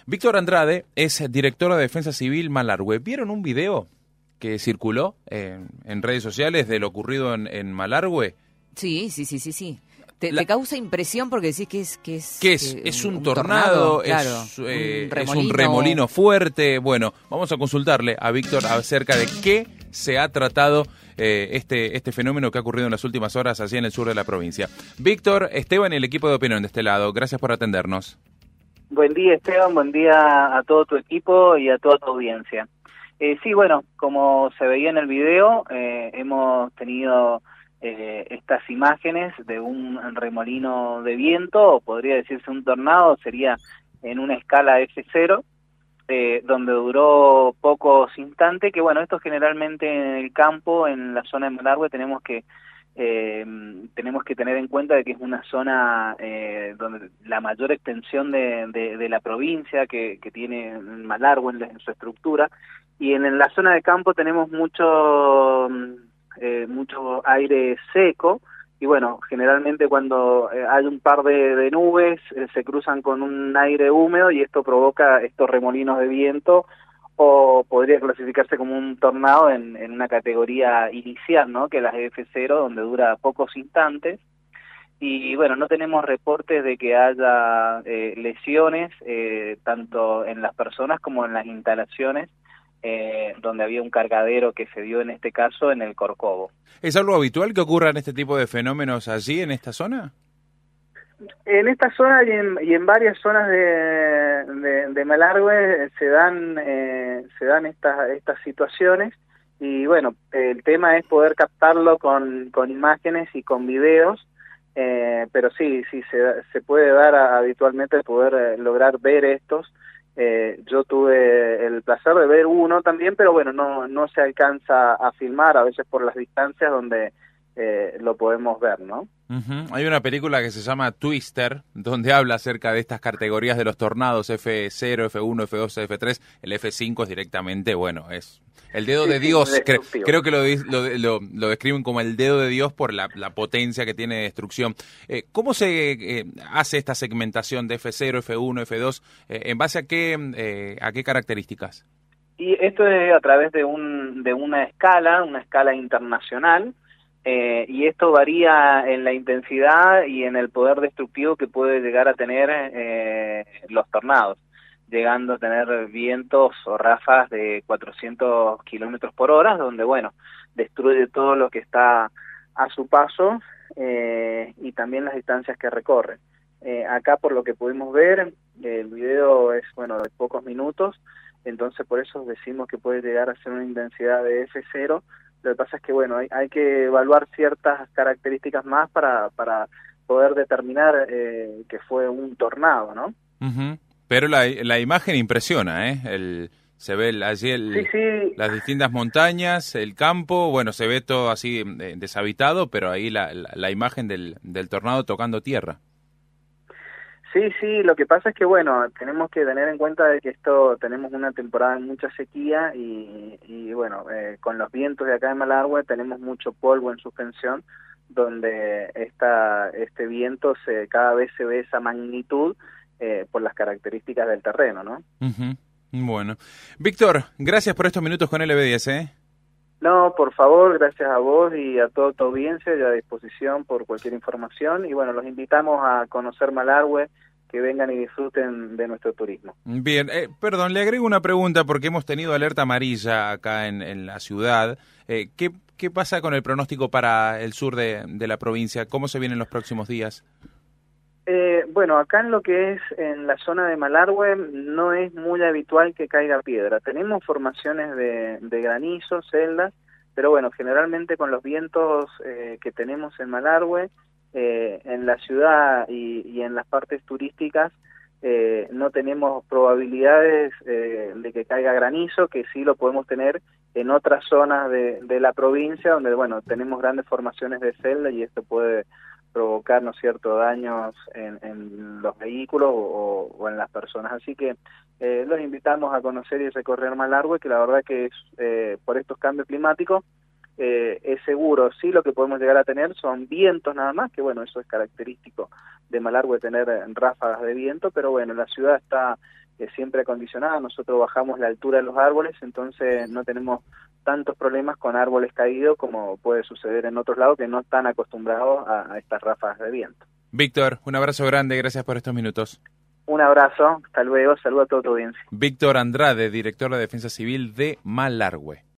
Víctor Andrade es director de Defensa Civil Malargüe. ¿Vieron un video que circuló en redes sociales de lo ocurrido en Malargüe? Sí. ¿Te causa impresión porque decís que es ¿Qué es? ¿Es un tornado? Claro, ¿Es un remolino fuerte? Bueno, vamos a consultarle a Víctor acerca de qué se ha tratado este fenómeno que ha ocurrido en las últimas horas allí en el sur de la provincia. Víctor, Esteban y el equipo de opinión de este lado, gracias por atendernos. Buen día, Esteban, buen día a todo tu equipo y a toda tu audiencia. Sí, bueno, como se veía en el video, hemos tenido estas imágenes de un remolino de viento, o podría decirse un tornado, sería en una escala F0, donde duró pocos instantes, que bueno, esto generalmente en el campo, en la zona de Malargüe, tenemos que tener en cuenta de que es una zona donde la mayor extensión de la provincia que tiene Malargüe en su estructura, y en la zona de campo tenemos mucho aire seco, y bueno, generalmente cuando hay un par de nubes se cruzan con un aire húmedo y esto provoca estos remolinos de viento, o podría clasificarse como un tornado en una categoría inicial, ¿no? Que es la F0, donde dura pocos instantes. Y bueno, no tenemos reportes de que haya lesiones, tanto en las personas como en las instalaciones, donde había un cargadero que se dio en este caso en el Corcovo. ¿Es algo habitual que ocurran este tipo de fenómenos allí en esta zona? En esta zona y en varias zonas de Malargüe se dan estas situaciones, y bueno, el tema es poder captarlo con imágenes y con videos, pero sí se puede dar habitualmente poder lograr ver estos. Yo tuve el placer de ver uno también, pero bueno, no se alcanza a filmar, a veces por las distancias donde lo podemos ver, ¿no? Uh-huh. Hay una película que se llama Twister, donde habla acerca de estas categorías de los tornados, F0, F1, F2, F3, el F5 es directamente, bueno, es el dedo de Dios, creo que lo describen como el dedo de Dios por la potencia que tiene de destrucción. ¿Cómo se hace esta segmentación de F0, F1, F2? ¿En base a qué características? Y esto es a través de una escala internacional, y esto varía en la intensidad y en el poder destructivo que puede llegar a tener los tornados, llegando a tener vientos o ráfagas de 400 kilómetros por hora, donde, bueno, destruye todo lo que está a su paso, y también las distancias que recorre. Acá, por lo que pudimos ver, el video es, bueno, de pocos minutos, entonces por eso decimos que puede llegar a ser una intensidad de F0. Lo que pasa es que, bueno, hay que evaluar ciertas características más para poder determinar que fue un tornado, ¿no? Uh-huh. Pero la imagen impresiona, ¿eh? Se ve allí las distintas montañas, el campo, bueno, se ve todo así deshabitado, pero ahí la imagen del tornado tocando tierra. Sí, lo que pasa es que, bueno, tenemos que tener en cuenta de que tenemos una temporada de mucha sequía y bueno, con los vientos de acá de Malargüe tenemos mucho polvo en suspensión, donde este viento cada vez se ve esa magnitud por las características del terreno, ¿no? Uh-huh. Bueno. Víctor, gracias por estos minutos con LB10, ¿eh? No, por favor, gracias a vos y a toda tu audiencia, y a disposición por cualquier información. Y bueno, los invitamos a conocer Malargüe, que vengan y disfruten de nuestro turismo. Bien, perdón, le agrego una pregunta porque hemos tenido alerta amarilla acá en la ciudad. ¿Qué pasa con el pronóstico para el sur de la provincia? ¿Cómo se vienen los próximos días? Bueno, acá en lo que es en la zona de Malargüe no es muy habitual que caiga piedra. Tenemos formaciones de granizo, celdas, pero bueno, generalmente con los vientos que tenemos en Malargüe, en la ciudad y en las partes turísticas, no tenemos probabilidades de que caiga granizo, que sí lo podemos tener en otras zonas de la provincia, donde, bueno, tenemos grandes formaciones de celda y esto puede provocar, ¿no es cierto?, daños en los vehículos o en las personas. Así que los invitamos a conocer y recorrer Malargüe, que la verdad que es por estos cambios climáticos es seguro. Sí, lo que podemos llegar a tener son vientos nada más, que bueno, eso es característico de Malargüe, tener ráfagas de viento, pero bueno, la ciudad está siempre acondicionada, nosotros bajamos la altura de los árboles, entonces no tenemos tantos problemas con árboles caídos como puede suceder en otros lados que no están acostumbrados a estas ráfagas de viento. Víctor, un abrazo grande, gracias por estos minutos. Un abrazo, hasta luego, saludo a toda tu audiencia. Víctor Andrade, director de Defensa Civil de Malargüe.